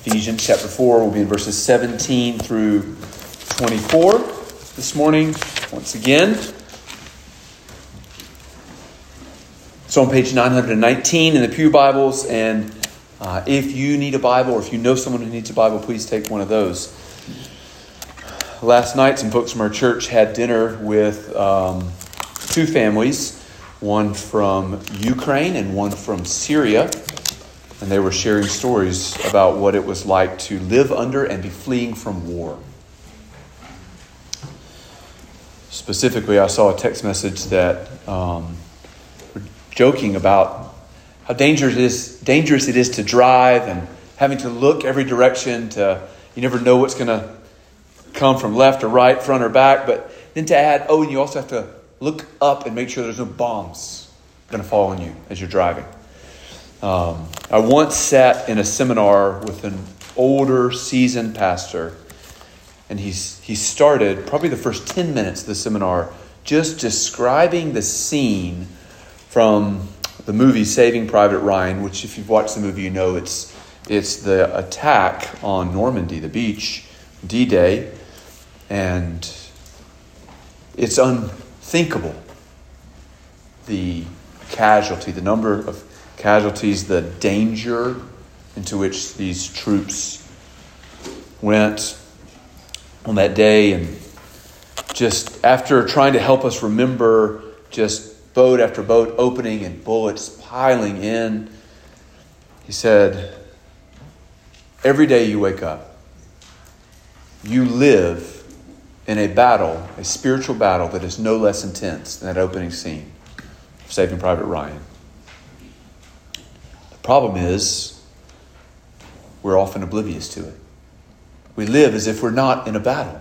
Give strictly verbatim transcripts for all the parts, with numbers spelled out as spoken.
Ephesians chapter four. We'll be in verses seventeen through twenty-four this morning, once again. It's on page nine hundred nineteen in the Pew Bibles, and uh, if you need a Bible or if you know someone who needs a Bible, please take one of those. Last night, some folks from our church had dinner with um, two families, one from Ukraine and one from Syria. And they were sharing stories about what it was like to live under and be fleeing from war. Specifically, I saw a text message that um, were joking about how dangerous it is, dangerous it is to drive and having to look every direction. To you never know what's going to come from left or right, front or back. But then to add, oh, and you also have to look up and make sure there's no bombs going to fall on you as you're driving. Um, I once sat in a seminar with an older, seasoned pastor, and he's he started probably the first ten minutes of the seminar just describing the scene from the movie Saving Private Ryan, which if you've watched the movie, you know it's it's the attack on Normandy, the beach, D-Day, and it's unthinkable. The casualty, the number of casualties, the danger into which these troops went on that day. And just after trying to help us remember just boat after boat opening and bullets piling in, he said, every day you wake up, you live in a battle, a spiritual battle that is no less intense than that opening scene of Saving Private Ryan. Problem is, we're often oblivious to it. We live as if we're not in a battle.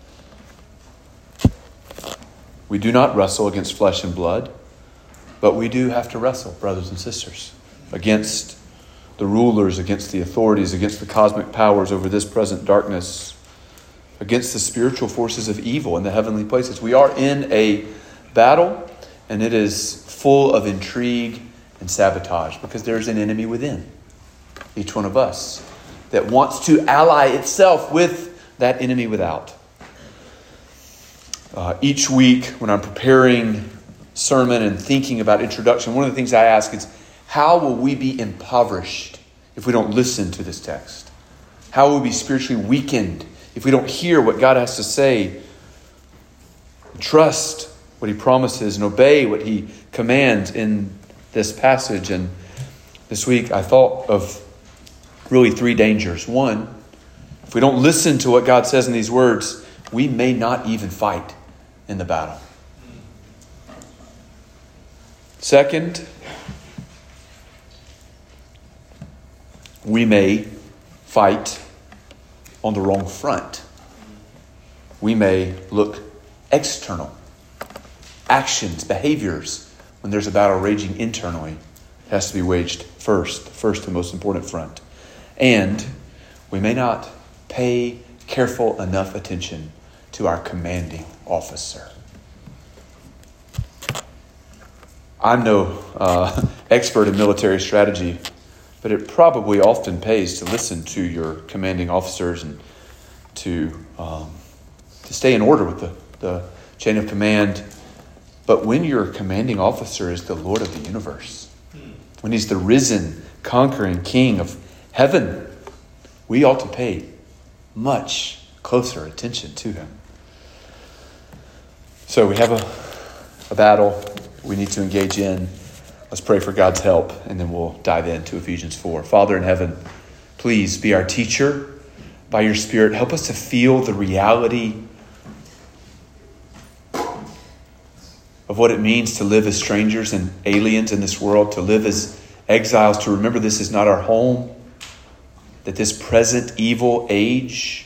We do not wrestle against flesh and blood, but we do have to wrestle, brothers and sisters, against the rulers, against the authorities, against the cosmic powers over this present darkness, against the spiritual forces of evil in the heavenly places. We are in a battle, and it is full of intrigue and sabotage, because there's an enemy within each one of us that wants to ally itself with that enemy without. Uh, each week when I'm preparing sermon and thinking about introduction, one of the things I ask is, how will we be impoverished if we don't listen to this text? How will we be spiritually weakened if we don't hear what God has to say, trust what he promises, and obey what he commands in this passage? And this week I thought of really three dangers. One, if we don't listen to what God says in these words, we may not even fight in the battle. Second, we may fight on the wrong front. We may look external, actions, behaviors. When there's a battle raging internally, it has to be waged first, first and most important front. And we may not pay careful enough attention to our commanding officer. I'm no uh, expert in military strategy, but it probably often pays to listen to your commanding officers and to um, to stay in order with the, the chain of command. But when your commanding officer is the Lord of the universe, when he's the risen, conquering King of heaven, we ought to pay much closer attention to him. So we have a, a battle we need to engage in. Let's pray for God's help, and then we'll dive into Ephesians four. Father in heaven, please be our teacher. By your Spirit, help us to feel the reality of what it means to live as strangers and aliens in this world, to live as exiles, to remember this is not our home, that this present evil age,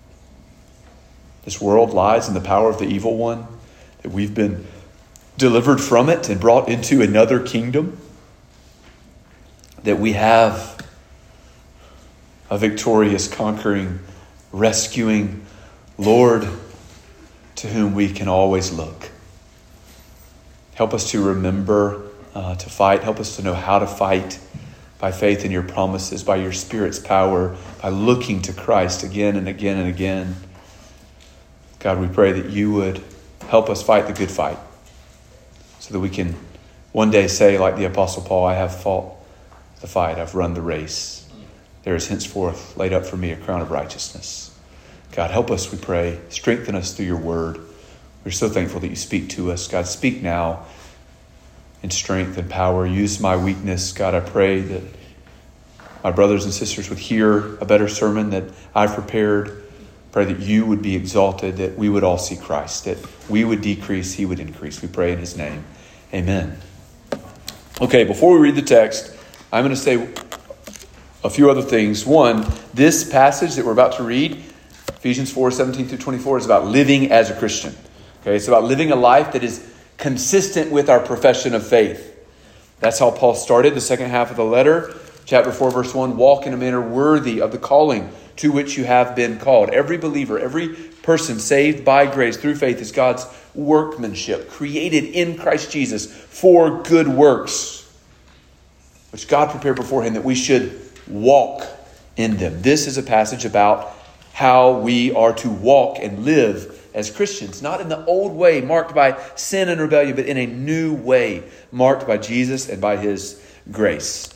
this world lies in the power of the evil one, that we've been delivered from it and brought into another kingdom, that we have a victorious, conquering, rescuing Lord to whom we can always look. Help us to remember uh, to fight. Help us to know how to fight. by faith in your promises, by your Spirit's power, by looking to Christ again and again and again. God, we pray that you would help us fight the good fight so that we can one day say, like the Apostle Paul, I have fought the fight, I've run the race. There is henceforth laid up for me a crown of righteousness. God, help us, we pray. Strengthen us through your word. We're so thankful that you speak to us. God, speak now in strength and power. Use my weakness. God, I pray that my brothers and sisters would hear a better sermon that I've prepared. Pray that you would be exalted, that we would all see Christ, that we would decrease, he would increase. We pray in his name. Amen. Okay, before we read the text, I'm going to say a few other things. One, this passage that we're about to read, Ephesians four, seventeen through twenty-four, is about living as a Christian. Okay, it's about living a life that is consistent with our profession of faith. That's how Paul started the second half of the letter. Chapter four, verse one, walk in a manner worthy of the calling to which you have been called. Every believer, every person saved by grace through faith is God's workmanship, created in Christ Jesus for good works, which God prepared beforehand that we should walk in them. This is a passage about how we are to walk and live as Christians, not in the old way marked by sin and rebellion, but in a new way marked by Jesus and by his grace.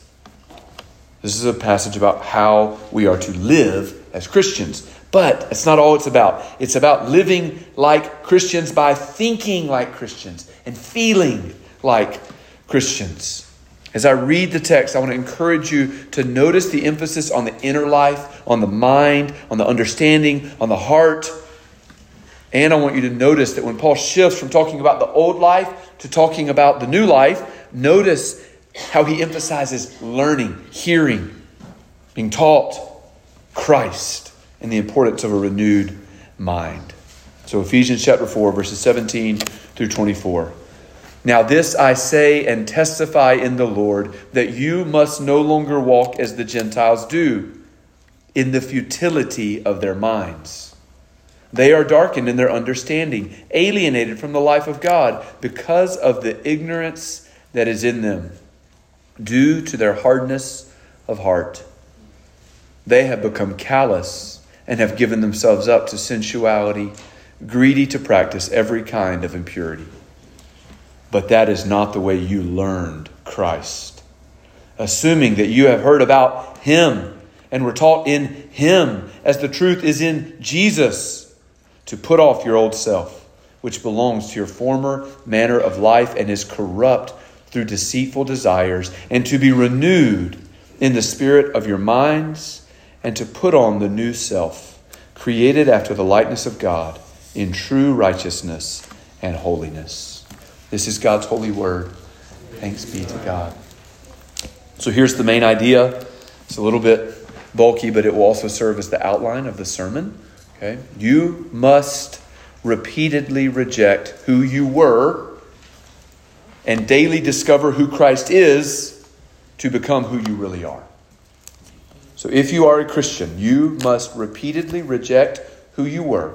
This is a passage about how we are to live as Christians. But it's not all it's about. It's about living like Christians by thinking like Christians and feeling like Christians. As I read the text, I want to encourage you to notice the emphasis on the inner life, on the mind, on the understanding, on the heart. And I want you to notice that when Paul shifts from talking about the old life to talking about the new life, notice how he emphasizes learning, hearing, being taught Christ, and the importance of a renewed mind. So Ephesians chapter four, verses seventeen through twenty-four. Now this I say and testify in the Lord, that you must no longer walk as the Gentiles do, in the futility of their minds. They are darkened in their understanding, alienated from the life of God, because of the ignorance that is in them, due to their hardness of heart. They have become callous and have given themselves up to sensuality, greedy to practice every kind of impurity. But that is not the way you learned Christ. Assuming that you have heard about him and were taught in him, as the truth is in Jesus, to put off your old self, which belongs to your former manner of life and is corrupt through deceitful desires, and to be renewed in the spirit of your minds, and to put on the new self, created after the likeness of God, in true righteousness and holiness. This is God's holy word. Thanks be to God. So here's the main idea. It's a little bit bulky, but it will also serve as the outline of the sermon. Okay? You must repeatedly reject who you were and daily discover who Christ is to become who you really are. So if you are a Christian, you must repeatedly reject who you were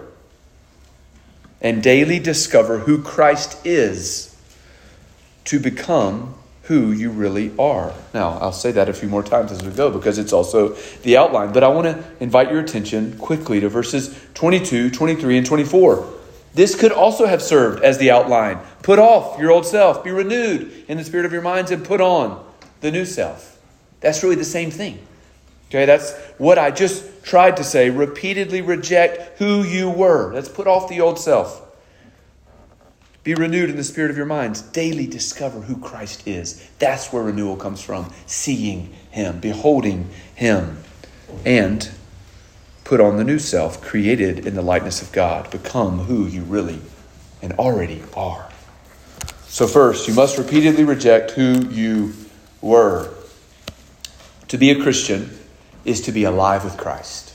and daily discover who Christ is to become who you really are. Now, I'll say that a few more times as we go because it's also the outline. But I want to invite your attention quickly to verses twenty-two, twenty-three, and twenty-four. This could also have served as the outline. Put off your old self, be renewed in the spirit of your minds, and put on the new self. That's really the same thing. Okay, that's what I just tried to say. Repeatedly reject who you were. Let's put off the old self. Be renewed in the spirit of your minds. Daily discover who Christ is. That's where renewal comes from. Seeing him, beholding him. And put on the new self, created in the likeness of God. Become who you really and already are. So first, you must repeatedly reject who you were. To be a Christian is to be alive with Christ.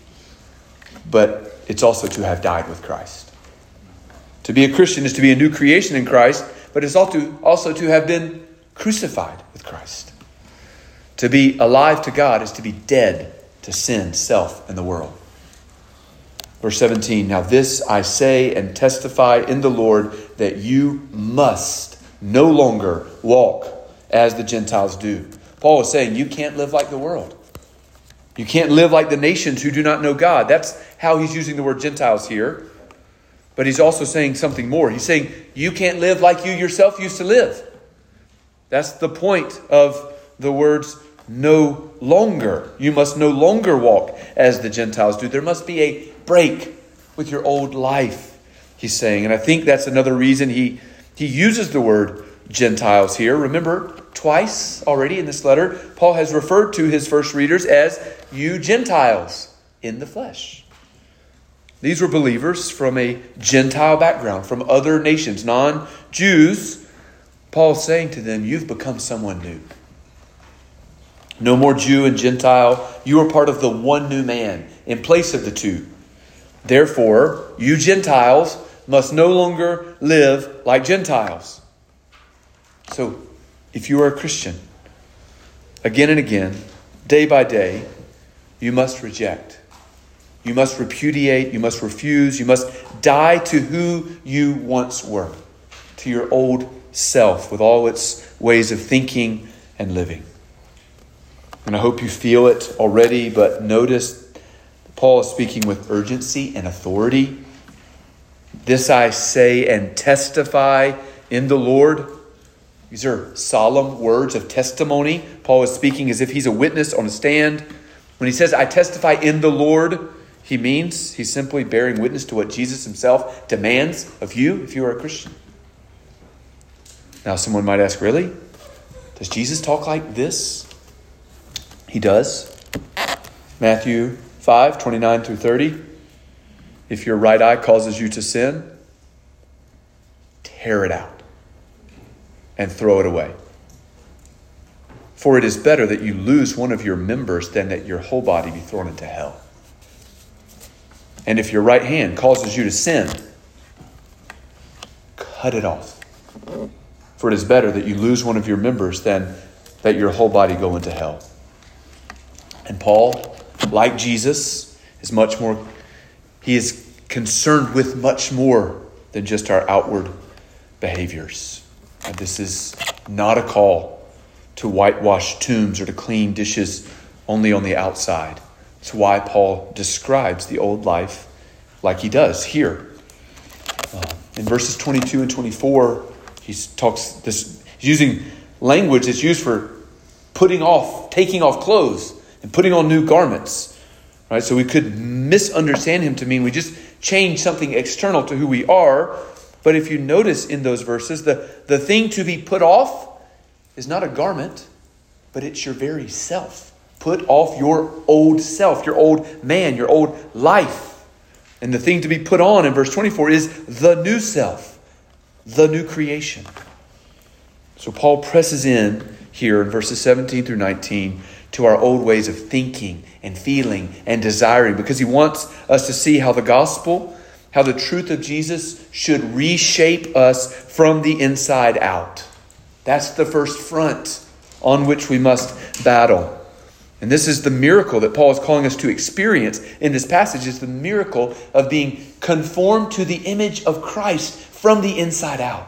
But it's also to have died with Christ. To be a Christian is to be a new creation in Christ, but it's also to have been crucified with Christ. To be alive to God is to be dead to sin, self, and the world. Verse seventeen, now this I say and testify in the Lord, that you must no longer walk as the Gentiles do. Paul is saying you can't live like the world. You can't live like the nations who do not know God. That's how he's using the word Gentiles here. But he's also saying something more. He's saying you can't live like you yourself used to live. That's the point of the words no longer. You must no longer walk as the Gentiles do. There must be a break with your old life, he's saying. And I think that's another reason he, he uses the word Gentiles here. Remember, twice already in this letter, Paul has referred to his first readers as you Gentiles in the flesh. These were believers from a Gentile background, from other nations, non-Jews. Paul's saying to them, you've become someone new. No more Jew and Gentile. You are part of the one new man in place of the two. Therefore, you Gentiles must no longer live like Gentiles. So, if you are a Christian, again and again, day by day, you must reject. You must repudiate. You must refuse. You must die to who you once were, to your old self with all its ways of thinking and living. And I hope you feel it already, but notice Paul is speaking with urgency and authority. This I say and testify in the Lord. These are solemn words of testimony. Paul is speaking as if he's a witness on a stand. When he says, I testify in the Lord, he means he's simply bearing witness to what Jesus himself demands of you if you are a Christian. Now, someone might ask, really? Does Jesus talk like this? He does. Matthew five, twenty-nine through thirty. If your right eye causes you to sin, tear it out and throw it away. For it is better that you lose one of your members than that your whole body be thrown into hell. And if your right hand causes you to sin, cut it off. For it is better that you lose one of your members than that your whole body go into hell. And Paul, like Jesus, is much more, he is concerned with much more than just our outward behaviors. And this is not a call to whitewash tombs or to clean dishes only on the outside. It's why Paul describes the old life like he does here. Uh, in verses twenty-two and twenty-four, he talks this, he's using language that's used for putting off, taking off clothes and putting on new garments. Right? So we could misunderstand him to mean we just change something external to who we are. But if you notice in those verses, the, the thing to be put off is not a garment, but it's your very self. Put off your old self, your old man, your old life. And the thing to be put on in verse twenty-four is the new self, the new creation. So Paul presses in here in verses seventeen through nineteen to our old ways of thinking and feeling and desiring, because he wants us to see how the gospel, how the truth of Jesus should reshape us from the inside out. That's the first front on which we must battle. And this is the miracle that Paul is calling us to experience in this passage, is the miracle of being conformed to the image of Christ from the inside out.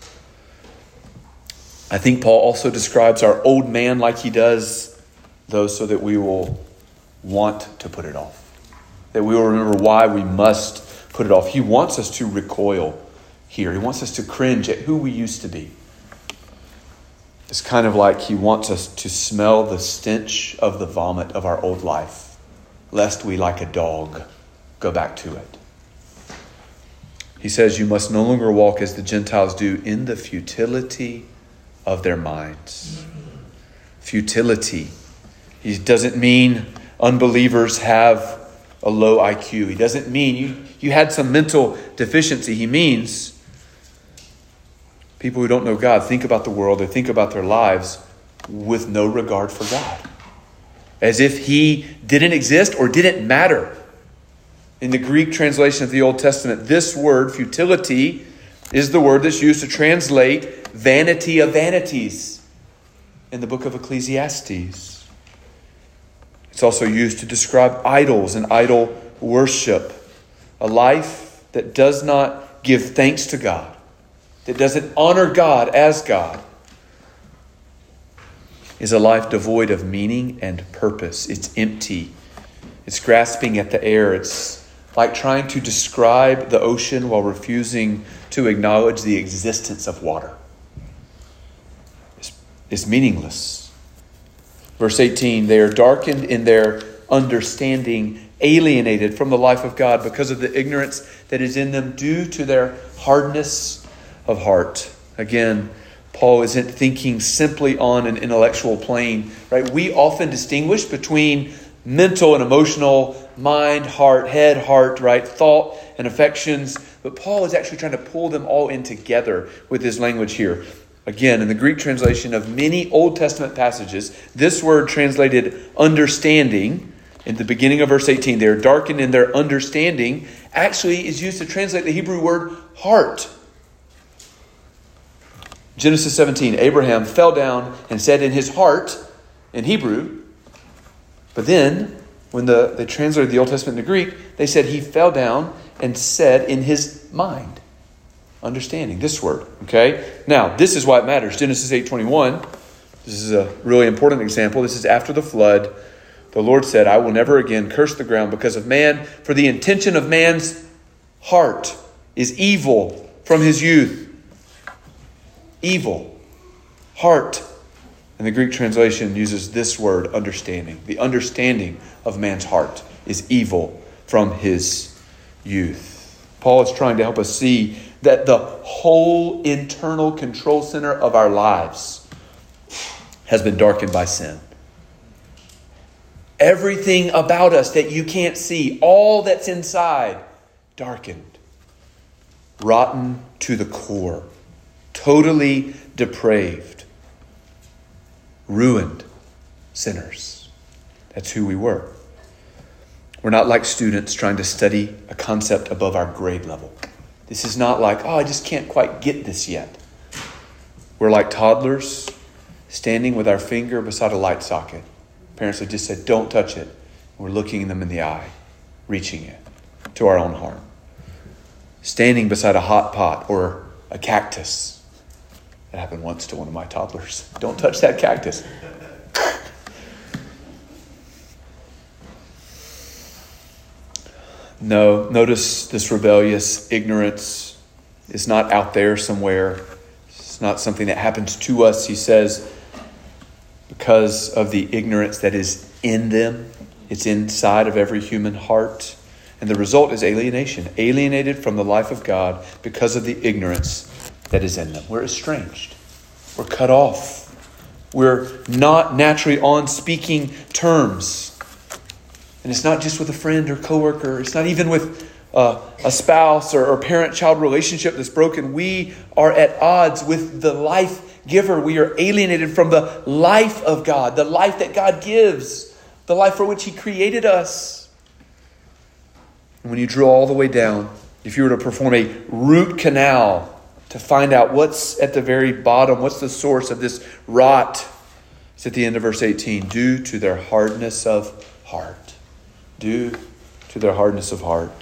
I think Paul also describes our old man like he does those so that we will want to put it off. That we will remember why we must put it off. He wants us to recoil here. He wants us to cringe at who we used to be. It's kind of like he wants us to smell the stench of the vomit of our old life, lest we, like a dog, go back to it. He says you must no longer walk as the Gentiles do in the futility of their minds. Futility. He doesn't mean unbelievers have a low I Q. He doesn't mean you, you had some mental deficiency. He means people who don't know God think about the world, they think about their lives with no regard for God. As if he didn't exist or didn't matter. In the Greek translation of the Old Testament, this word, futility, is the word that's used to translate vanity of vanities in the book of Ecclesiastes. It's also used to describe idols and idol worship. A life that does not give thanks to God, that doesn't honor God as God. is a life devoid of meaning and purpose. It's empty. It's grasping at the air. It's like trying to describe the ocean while refusing to acknowledge the existence of water. It's, it's meaningless. Verse eighteen, they are darkened in their understanding, alienated from the life of God because of the ignorance that is in them due to their hardness of heart. Again, Paul isn't thinking simply on an intellectual plane, right? We often distinguish between mental and emotional, mind, heart, head, heart, right? Thought and affections. But Paul is actually trying to pull them all in together with his language here. Again, in the Greek translation of many Old Testament passages, this word translated understanding in the beginning of verse eighteen, they are darkened in their understanding, actually is used to translate the Hebrew word heart. Genesis seventeen, Abraham fell down and said in his heart, in Hebrew. But then, when the, they translated the Old Testament into Greek, they said he fell down and said in his mind. Understanding, this word. Okay? Now, this is why it matters. Genesis eight twenty-one. This is a really important example. This is after the flood. The Lord said, I will never again curse the ground because of man, for the intention of man's heart is evil from his youth. Evil. Heart. And the Greek translation uses this word, understanding. The understanding of man's heart is evil from his youth. Paul is trying to help us see that the whole internal control center of our lives has been darkened by sin. Everything about us that you can't see, all that's inside, darkened, rotten to the core, totally depraved, ruined sinners. That's who we were. We're not like students trying to study a concept above our grade level. This is not like, oh, I just can't quite get this yet. We're like toddlers standing with our finger beside a light socket. Parents have just said, don't touch it. We're looking them in the eye, reaching it to our own harm. Standing beside a hot pot or a cactus. That happened once to one of my toddlers. Don't touch that cactus. No, notice this rebellious ignorance is not out there somewhere. It's not something that happens to us. He says, because of the ignorance that is in them, it's inside of every human heart. And the result is alienation. Alienated from the life of God because of the ignorance that is in them. We're estranged. We're cut off. We're not naturally on speaking terms. And it's not just with a friend or coworker. It's not even with uh, a spouse or, or parent-child relationship that's broken. We are at odds with the life giver. We are alienated from the life of God, the life that God gives, the life for which He created us. And when you drill all the way down, if you were to perform a root canal to find out what's at the very bottom, what's the source of this rot, it's at the end of verse eighteen, due to their hardness of heart. Due to their hardness of heart.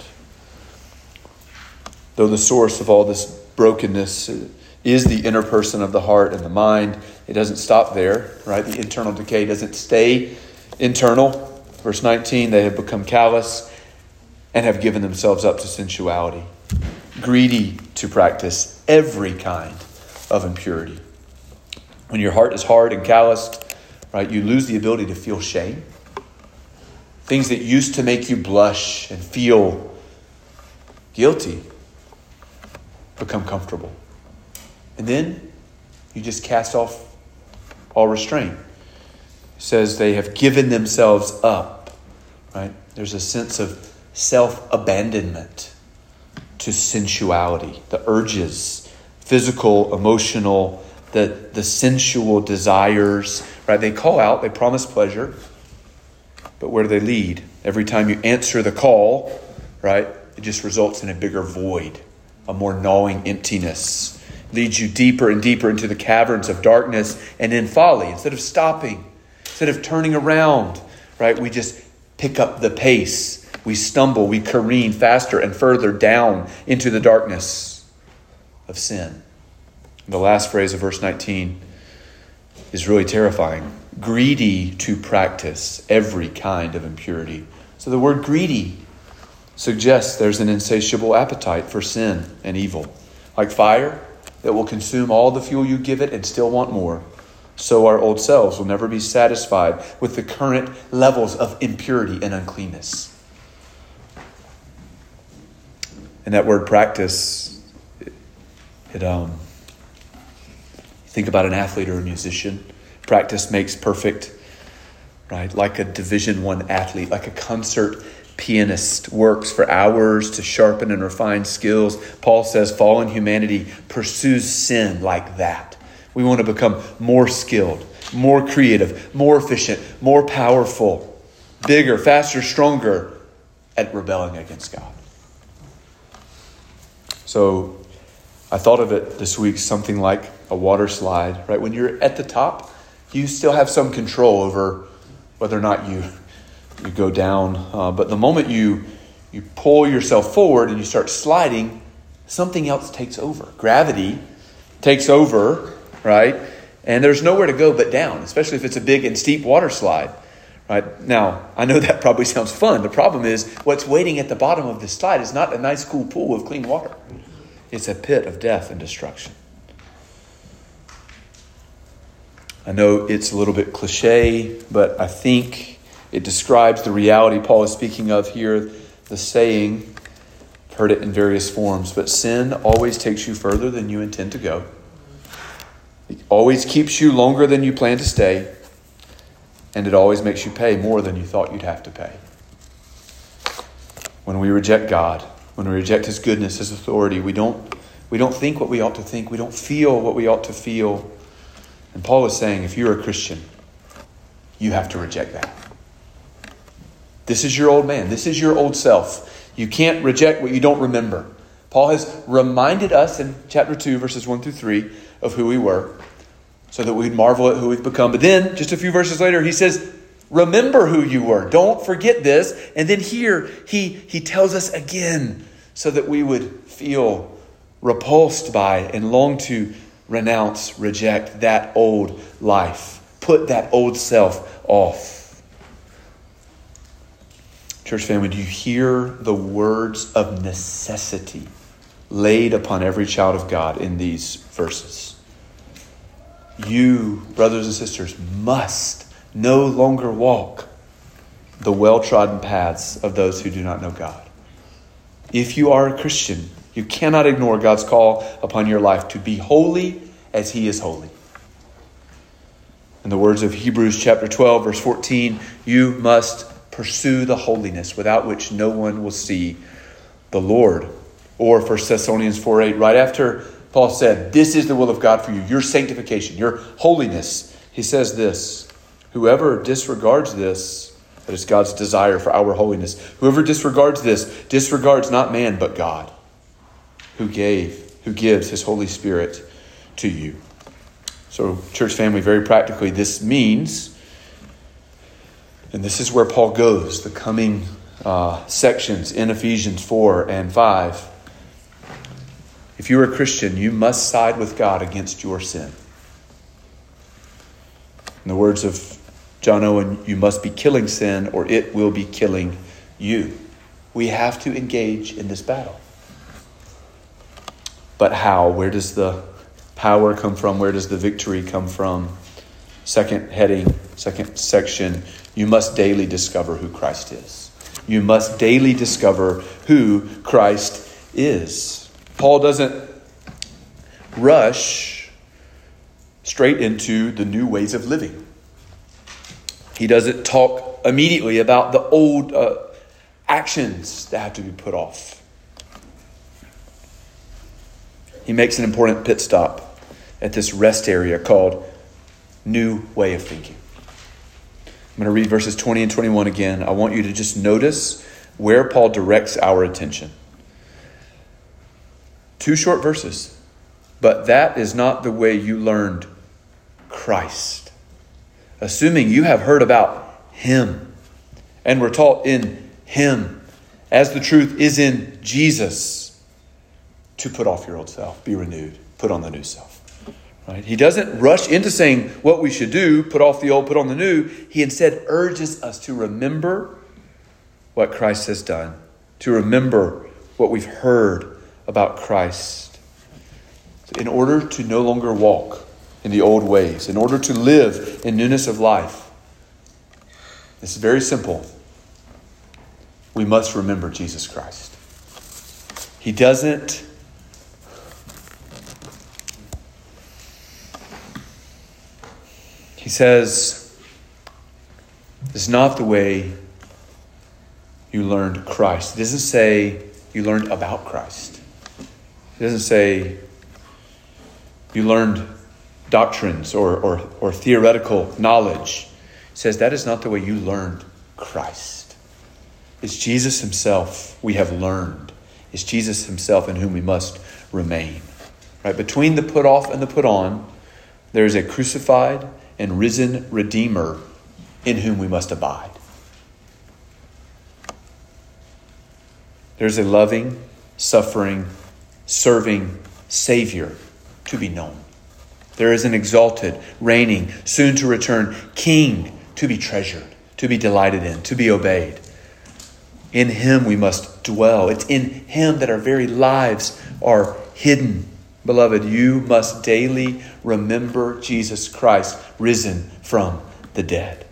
Though the source of all this brokenness is the inner person of the heart and the mind, it doesn't stop there, right? The internal decay doesn't stay internal. Verse nineteen, they have become callous and have given themselves up to sensuality, greedy to practice every kind of impurity. When your heart is hard and calloused, right, you lose the ability to feel shame. Things that used to make you blush and feel guilty become comfortable. And then you just cast off all restraint. It says they have given themselves up, right? There's a sense of self-abandonment to sensuality, the urges, physical, emotional, the, the sensual desires, right? They call out, they promise pleasure. But where do they lead? Every time you answer the call, right, it just results in a bigger void, a more gnawing emptiness. It leads you deeper and deeper into the caverns of darkness and in folly. Instead of stopping, instead of turning around, right, we just pick up the pace. We stumble, we careen faster and further down into the darkness of sin. And the last phrase of verse nineteen is really terrifying. greedy to practice every kind of impurity. So the word greedy suggests there's an insatiable appetite for sin and evil. Like fire that will consume all the fuel you give it and still want more. So our old selves will never be satisfied with the current levels of impurity and uncleanness. And that word practice, it, it um, think about an athlete or a musician. Practice makes perfect, right? Like a Division One athlete, like a concert pianist works for hours to sharpen and refine skills. Paul says fallen humanity pursues sin like that. We want to become more skilled, more creative, more efficient, more powerful, bigger, faster, stronger at rebelling against God. So I thought of it this week something like a water slide, right? When you're at the top, you still have some control over whether or not you you go down. Uh, but the moment you you pull yourself forward and you start sliding, something else takes over. Gravity takes over, right? And there's nowhere to go but down, especially if it's a big and steep water slide, right? Now, I know that probably sounds fun. The problem is what's waiting at the bottom of the slide is not a nice, cool pool of clean water. It's a pit of death and destruction. I know it's a little bit cliche, but I think it describes the reality Paul is speaking of here. The saying, I've heard it in various forms, but sin always takes you further than you intend to go. It always keeps you longer than you plan to stay. And it always makes you pay more than you thought you'd have to pay. When we reject God, when we reject His goodness, His authority, we don't, we don't think what we ought to think. We don't feel what we ought to feel. And Paul is saying, if you're a Christian, you have to reject that. This is your old man. This is your old self. You can't reject what you don't remember. Paul has reminded us in chapter two, verses one through three, of who we were, so that we'd marvel at who we've become. But then, just a few verses later, he says, remember who you were. Don't forget this. And then here, he, he tells us again, so that we would feel repulsed by and long to renounce, reject that old life. Put that old self off. Church family, do you hear the words of necessity laid upon every child of God in these verses? You, brothers and sisters, must no longer walk the well-trodden paths of those who do not know God. If you are a Christian, you cannot ignore God's call upon your life to be holy as He is holy. In the words of Hebrews chapter twelve, verse fourteen, you must pursue the holiness without which no one will see the Lord. Or First Thessalonians four eight, right after Paul said, this is the will of God for you, your sanctification, your holiness. He says this, whoever disregards this, that is God's desire for our holiness, whoever disregards this, disregards not man but God, who gave, who gives His Holy Spirit to you. So, church family, very practically, this means, and this is where Paul goes, the coming uh, sections in Ephesians four and five. If you're a Christian, you must side with God against your sin. In the words of John Owen, you must be killing sin or it will be killing you. We have to engage in this battle. But how? Where does the power come from? Where does the victory come from? Second heading, second section, you must daily discover who Christ is. You must daily discover who Christ is. Paul doesn't rush straight into the new ways of living. He doesn't talk immediately about the old uh, actions that have to be put off. He makes an important pit stop at this rest area called New Way of Thinking. I'm going to read verses twenty and twenty-one again. I want you to just notice where Paul directs our attention. Two short verses. But that is not the way you learned Christ. Assuming you have heard about Him and were taught in Him, as the truth is in Jesus, to put off your old self, be renewed, put on the new self. Right? He doesn't rush into saying what we should do, put off the old, put on the new. He instead urges us to remember what Christ has done, to remember what we've heard about Christ, in order to no longer walk in the old ways, in order to live in newness of life. It's very simple. We must remember Jesus Christ. He doesn't He says, this is not the way you learned Christ. It doesn't say you learned about Christ. It doesn't say you learned doctrines or, or, or theoretical knowledge. It says that is not the way you learned Christ. It's Jesus himself we have learned. It's Jesus himself in whom we must remain. Right? Between the put off and the put on, there is a crucified and risen Redeemer in whom we must abide. There's a loving, suffering, serving Savior to be known. There is an exalted, reigning, soon to return King to be treasured, to be delighted in, to be obeyed. In him we must dwell. It's in him that our very lives are hidden. Beloved, you must daily remember Jesus Christ risen from the dead.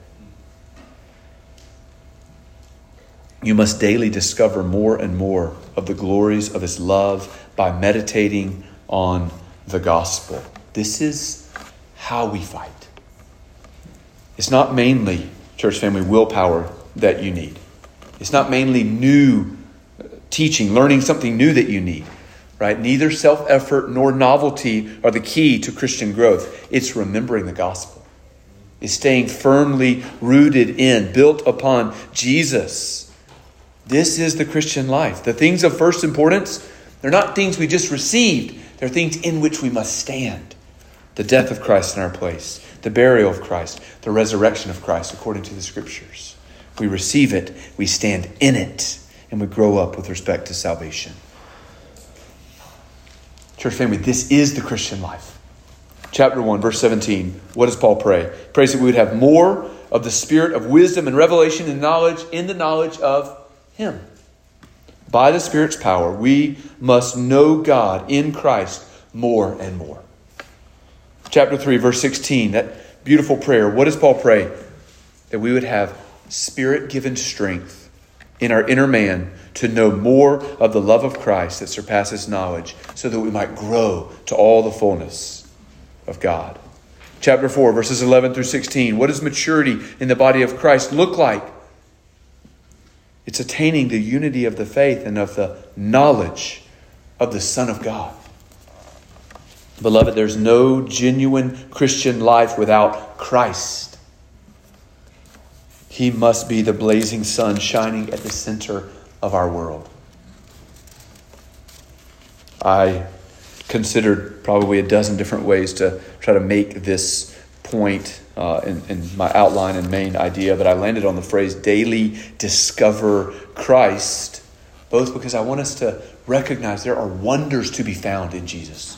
You must daily discover more and more of the glories of his love by meditating on the gospel. This is how we fight. It's not mainly, church family, willpower that you need. It's not mainly new teaching, learning something new that you need. Right? Neither self-effort nor novelty are the key to Christian growth. It's remembering the gospel. It's staying firmly rooted in, built upon Jesus. This is the Christian life. The things of first importance, they're not things we just received. They're things in which we must stand. The death of Christ in our place, the burial of Christ, the resurrection of Christ according to the Scriptures. We receive it, we stand in it, and we grow up with respect to salvation. Church family, this is the Christian life. Chapter one, verse seventeen. What does Paul pray? He prays that we would have more of the spirit of wisdom and revelation and knowledge in the knowledge of him. By the Spirit's power, we must know God in Christ more and more. Chapter three, verse sixteen. That beautiful prayer. What does Paul pray? That we would have Spirit-given strength in our inner man to know more of the love of Christ that surpasses knowledge, so that we might grow to all the fullness of God. Chapter four, verses eleven through sixteen. What does maturity in the body of Christ look like? It's attaining the unity of the faith and of the knowledge of the Son of God. Beloved, there's no genuine Christian life without Christ. He must be the blazing sun shining at the center of our world. I considered probably a dozen different ways to try to make this point uh, in, in my outline and main idea, but I landed on the phrase daily discover Christ, both because I want us to recognize there are wonders to be found in Jesus.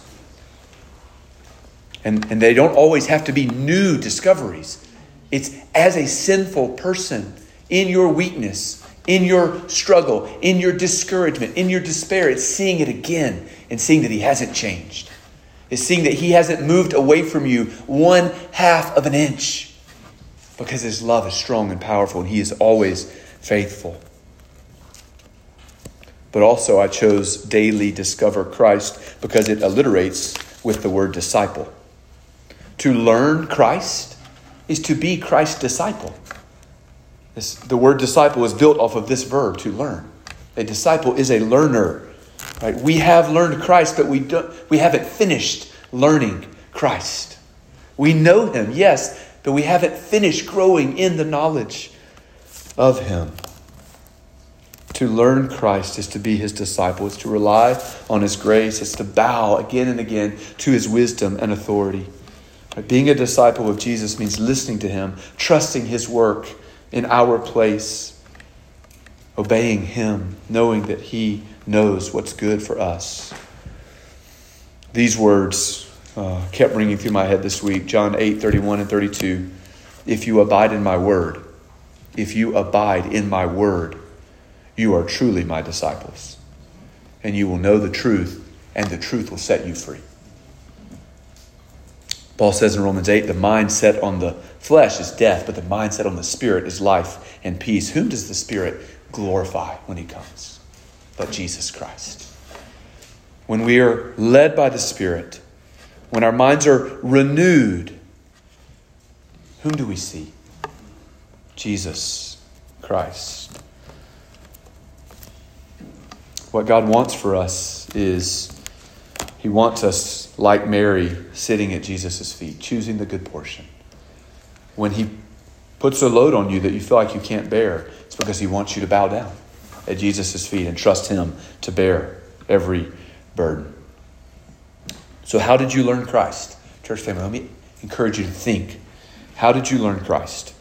And, and they don't always have to be new discoveries. It's as a sinful person, in your weakness, in your struggle, in your discouragement, in your despair, it's seeing it again and seeing that he hasn't changed. It's seeing that he hasn't moved away from you one half of an inch, because his love is strong and powerful and he is always faithful. But also I chose daily discover Christ because it alliterates with the word disciple. To learn Christ is to be Christ's disciple. This, the word disciple is built off of this verb, to learn. A disciple is a learner. Right? We have learned Christ, but we don't, we haven't finished learning Christ. We know him, yes, but we haven't finished growing in the knowledge of him. To learn Christ is to be his disciple. It's to rely on his grace. It's to bow again and again to his wisdom and authority. Being a disciple of Jesus means listening to him, trusting his work in our place, obeying him, knowing that he knows what's good for us. These words uh, kept ringing through my head this week. John eight, thirty-one and thirty-two. If you abide in my word, if you abide in my word, you are truly my disciples. And you will know the truth, and the truth will set you free. Paul says in Romans eight, the mind set on the flesh is death, but the mind set on the Spirit is life and peace. Whom does the Spirit glorify when he comes? But Jesus Christ. When we are led by the Spirit, when our minds are renewed, whom do we see? Jesus Christ. What God wants for us is he wants us, like Mary, sitting at Jesus' feet, choosing the good portion. When he puts a load on you that you feel like you can't bear, it's because he wants you to bow down at Jesus' feet and trust him to bear every burden. So how did you learn Christ? Church family, let me encourage you to think. How did you learn Christ?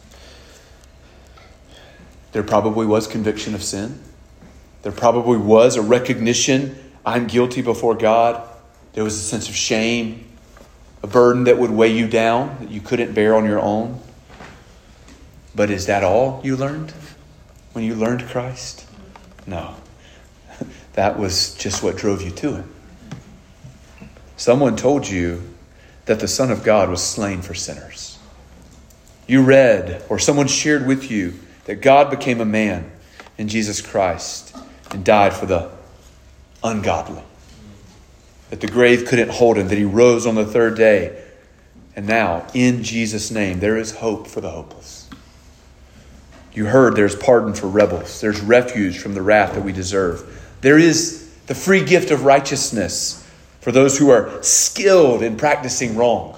There probably was conviction of sin. There probably was a recognition, I'm guilty before God. There was a sense of shame, a burden that would weigh you down, that you couldn't bear on your own. But is that all you learned when you learned Christ? No. That was just what drove you to him. Someone told you that the Son of God was slain for sinners. You read, or someone shared with you, that God became a man in Jesus Christ and died for the ungodly. That the grave couldn't hold him, that he rose on the third day. And now, in Jesus' name, there is hope for the hopeless. You heard there's pardon for rebels. There's refuge from the wrath that we deserve. There is the free gift of righteousness for those who are skilled in practicing wrong.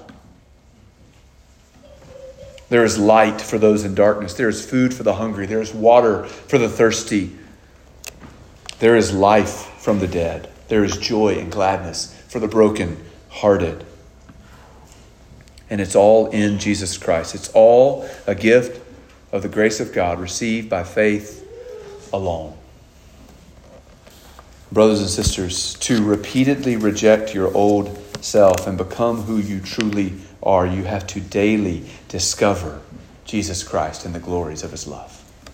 There is light for those in darkness. There is food for the hungry. There is water for the thirsty. There is life from the dead. There is joy and gladness for the broken-hearted. And it's all in Jesus Christ. It's all a gift of the grace of God received by faith alone. Brothers and sisters, to repeatedly reject your old self and become who you truly are, you have to daily discover Jesus Christ and the glories of his love.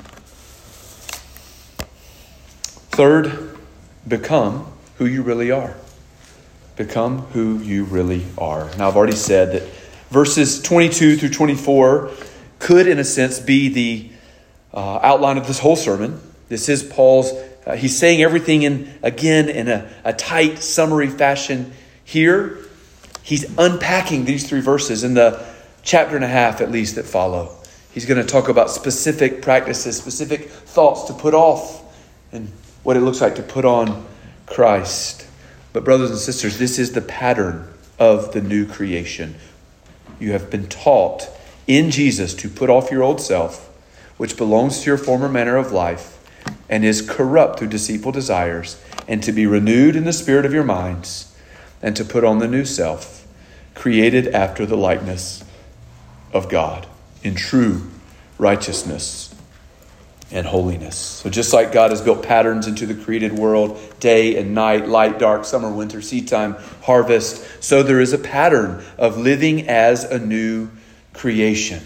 Third, become who you really are. Become who you really are. Now, I've already said that verses twenty-two through twenty-four could, in a sense, be the uh, outline of this whole sermon. This is Paul's, uh, he's saying everything in, again, in a, a tight summary fashion here. He's unpacking these three verses in the chapter and a half, at least, that follow. He's going to talk about specific practices, specific thoughts to put off, and what it looks like to put on Christ. But brothers and sisters, this is the pattern of the new creation. You have been taught in Jesus to put off your old self, which belongs to your former manner of life and is corrupt through deceitful desires, and to be renewed in the spirit of your minds, and to put on the new self, created after the likeness of God in true righteousness and holiness. So just like God has built patterns into the created world, day and night, light, dark, summer, winter, seedtime, harvest, so there is a pattern of living as a new creation.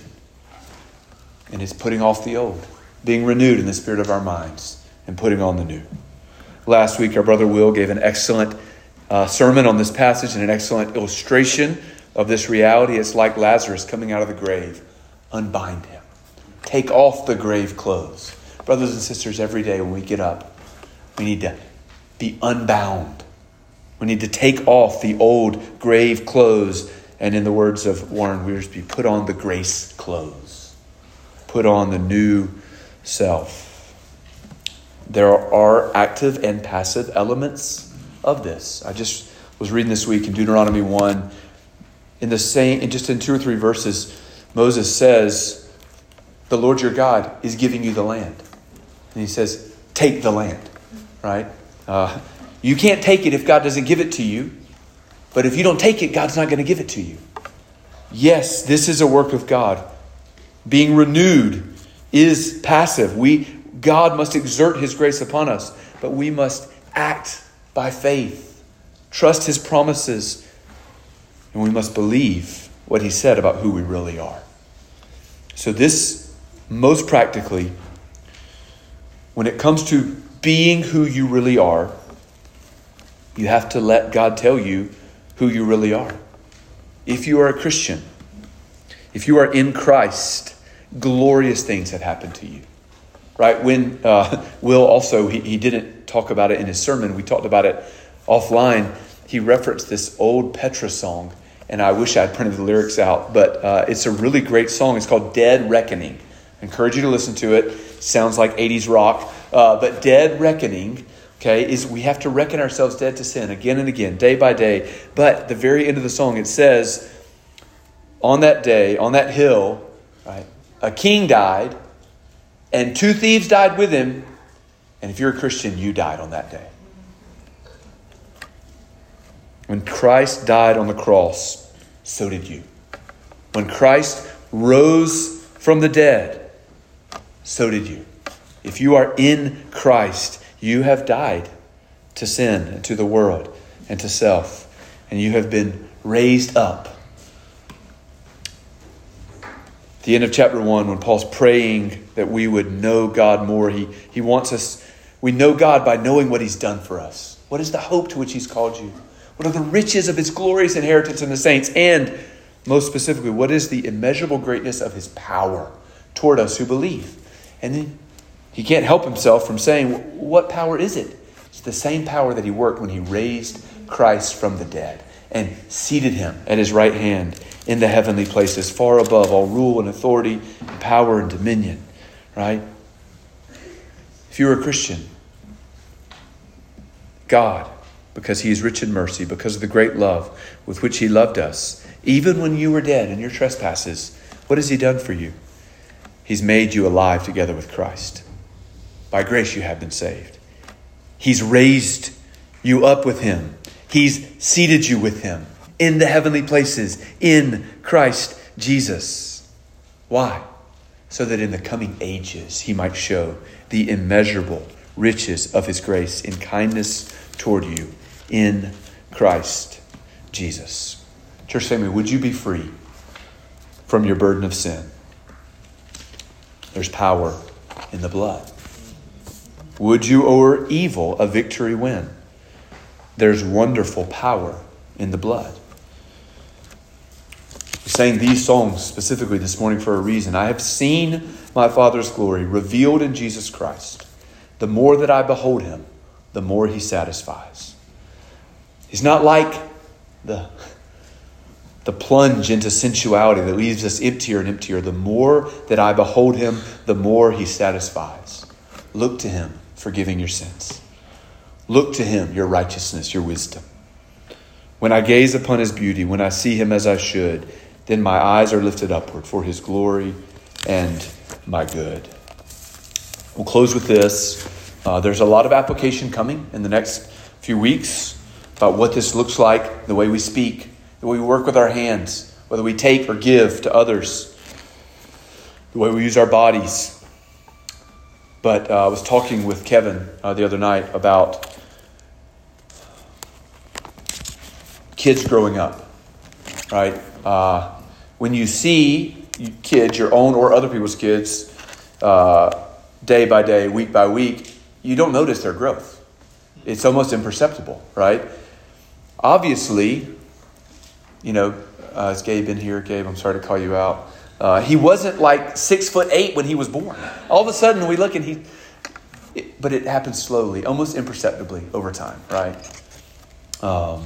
And it's putting off the old, being renewed in the spirit of our minds, and putting on the new. Last week, our brother Will gave an excellent uh, sermon on this passage and an excellent illustration of this reality. It's like Lazarus coming out of the grave. Unbind him. Take off the grave clothes. Brothers and sisters, every day when we get up, we need to be unbound. We need to take off the old grave clothes. And in the words of Warren Wiersbe, put on the grace clothes. Put on the new self. There are active and passive elements of this. I just was reading this week in Deuteronomy one. In the same, in just in two or three verses, Moses says, the Lord your God is giving you the land. And he says, take the land, right? Uh, you can't take it if God doesn't give it to you. But if you don't take it, God's not going to give it to you. Yes, this is a work of God. Being renewed is passive. We, God must exert his grace upon us, but we must act by faith. Trust his promises. And we must believe what he said about who we really are. So this, most practically, when it comes to being who you really are, you have to let God tell you who you really are. If you are a Christian, if you are in Christ, glorious things have happened to you. Right? When uh, Will also, he, he didn't talk about it in his sermon. We talked about it offline. He referenced this old Petra song, and I wish I had printed the lyrics out, but uh, it's a really great song. It's called Dead Reckoning. I encourage you to listen to it. Sounds like eighties rock. Uh, but Dead Reckoning, okay, is we have to reckon ourselves dead to sin again and again, day by day. But at the very end of the song, it says, on that day, on that hill, right, a king died, and two thieves died with him. And if you're a Christian, you died on that day. When Christ died on the cross, so did you. When Christ rose from the dead, so did you. If you are in Christ, you have died to sin and to the world and to self. And you have been raised up. At the end of chapter one, when Paul's praying that we would know God more, he, he wants us, we know God by knowing what he's done for us. What is the hope to which he's called you? What are the riches of his glorious inheritance in the saints? And most specifically, what is the immeasurable greatness of his power toward us who believe? And then he can't help himself from saying, what power is it? It's the same power that he worked when he raised Christ from the dead and seated him at his right hand in the heavenly places, far above all rule and authority, and power and dominion. Right? If you're a Christian, God, because he is rich in mercy, because of the great love with which he loved us, even when you were dead in your trespasses, what has he done for you? He's made you alive together with Christ. By grace you have been saved. He's raised you up with him. He's seated you with him in the heavenly places in Christ Jesus. Why? So that in the coming ages he might show the immeasurable riches of his grace in kindness toward you in Christ Jesus. Church family, would you be free from your burden of sin? There's power in the blood. Would you o'er evil a victory win? There's wonderful power in the blood. We sang these songs specifically this morning for a reason. I have seen my Father's glory revealed in Jesus Christ. The more that I behold him, the more he satisfies. He's not like the, the plunge into sensuality that leaves us emptier and emptier. The more that I behold him, the more he satisfies. Look to him, forgiving your sins. Look to him, your righteousness, your wisdom. When I gaze upon his beauty, when I see him as I should, then my eyes are lifted upward for his glory and my good. We'll close with this. Uh, there's a lot of application coming in the next few weeks about what this looks like, the way we speak, the way we work with our hands, whether we take or give to others, the way we use our bodies. But uh, I was talking with Kevin uh, the other night about kids growing up, right? Uh, when you see kids, your own or other people's kids, uh, day by day, week by week, you don't notice their growth. It's almost imperceptible, right? Obviously, you know, uh, is Gabe in here? Gabe, I'm sorry to call you out. Uh, he wasn't like six foot eight when he was born. All of a sudden we look and he, it, but it happens slowly, almost imperceptibly over time, right? Um,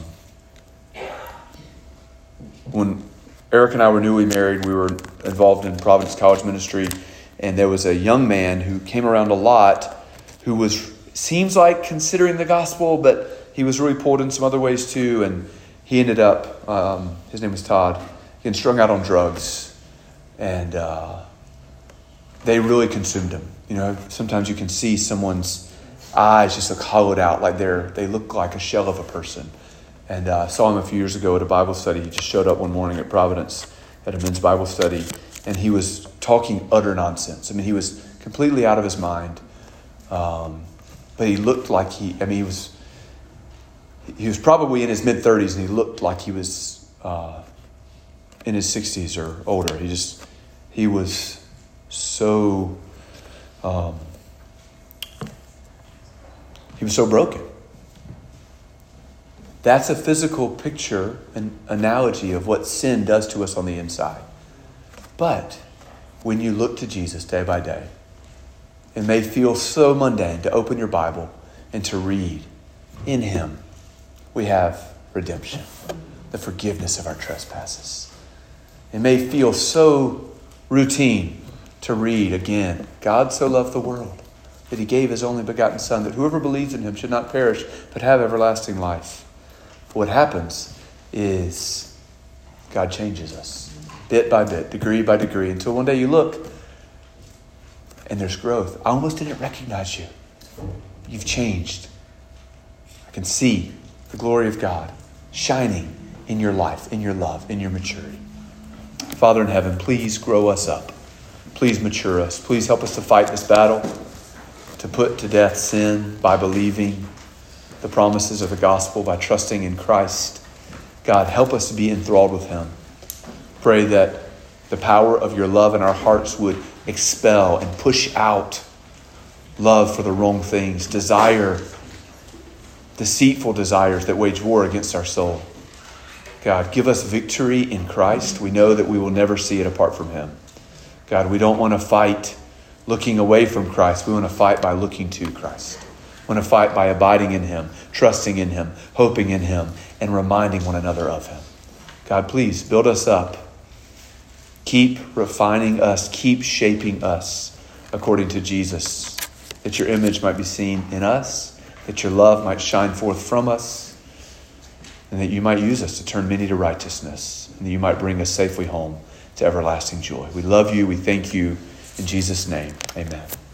when Eric and I were newly married, we were involved in Providence College ministry, and there was a young man who came around a lot who was, seems like considering the gospel, but he was really pulled in some other ways too, and he ended up, um, his name was Todd, getting strung out on drugs. And uh, they really consumed him. You know, sometimes you can see someone's eyes just look hollowed out, like they're they look like a shell of a person. And I uh, saw him a few years ago at a Bible study. He just showed up one morning at Providence at a men's Bible study, and he was talking utter nonsense. I mean, he was completely out of his mind. Um, but he looked like he, I mean, he was, he was probably in his mid-thirties, and he looked like he was uh, in his sixties or older. He just, he was so, um, he was so broken. That's a physical picture and analogy of what sin does to us on the inside. But when you look to Jesus day by day, it may feel so mundane to open your Bible and to read. In him, we have redemption, the forgiveness of our trespasses. It may feel so routine to read again, God so loved the world that he gave his only begotten Son, that whoever believes in him should not perish, but have everlasting life. But what happens is God changes us bit by bit, degree by degree, until one day you look and there's growth. I almost didn't recognize you. You've changed. I can see the glory of God shining in your life, in your love, in your maturity. Father in heaven, please grow us up. Please mature us. Please help us to fight this battle, to put to death sin by believing the promises of the gospel, by trusting in Christ. God, help us to be enthralled with him. Pray that the power of your love in our hearts would expel and push out love for the wrong things, desire, deceitful desires that wage war against our soul. God, give us victory in Christ. We know that we will never see it apart from him. God, we don't want to fight looking away from Christ. We want to fight by looking to Christ. We want to fight by abiding in him, trusting in him, hoping in him, and reminding one another of him. God, please build us up. Keep refining us. Keep shaping us according to Jesus, that your image might be seen in us, that your love might shine forth from us, and that you might use us to turn many to righteousness, and that you might bring us safely home to everlasting joy. We love you. We thank you. In Jesus' name, amen.